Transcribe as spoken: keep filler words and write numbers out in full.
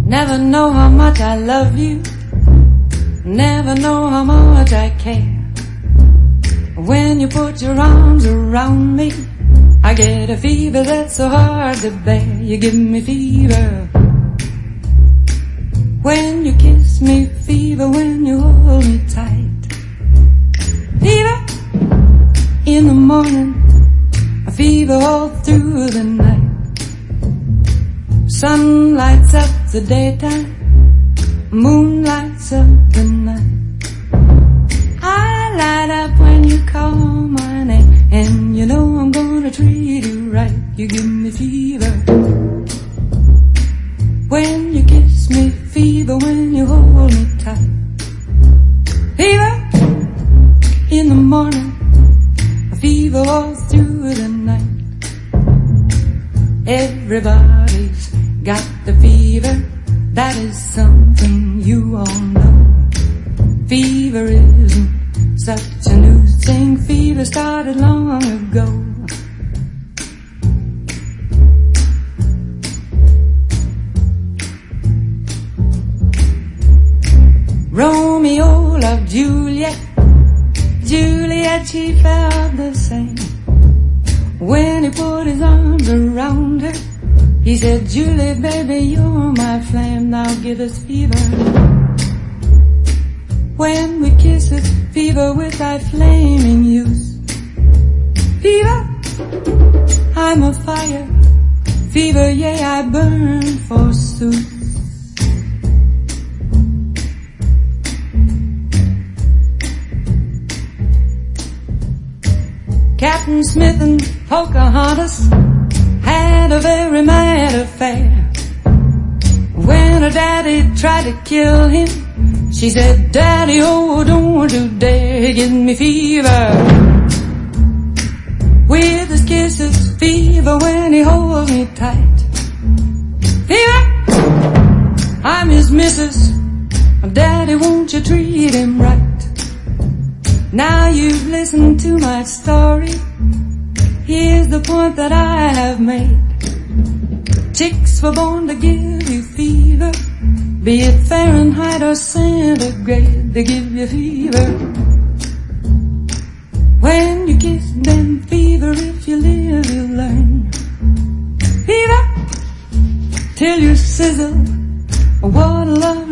Never know how much I love you, never know how much I care. When you put your arms around me, I get a fever that's so hard to bear. You give me fever when you kiss me, fever when you hold me tight. Fever in the morning, a fever all through the night. Sun lights up the daytime, moon lights up the night. I light up when you call my name, and you know I'm gonna treat you right. You give me fever when you kiss me, fever when you hold me tight. Fever in the morning, a fever all through the night. Everybody's got the fever, that is something you all know. Fever isn't such a new thing, fever started long ago. Romeo loved Juliet, Juliet she felt the same. When he put his arms around her, he said, Julie, baby, you're my flame, now give us fever. When we kiss it, fever with thy flaming youth. Fever, I'm a fire, fever, yea, I burn forsooth. Captain Smith and Pocahontas had a very mad affair. When her daddy tried to kill him, she said, Daddy, oh, don't you dare give me fever. With his kisses, fever when he holds me tight. Fever, I'm his missus, Daddy, won't you treat him right? Now you've listened to my story, here's the point that I have made. Chicks were born to give you fever, be it Fahrenheit or centigrade, they give you fever. When you kiss them, fever, if you live you learn. Fever, till you sizzle, what a love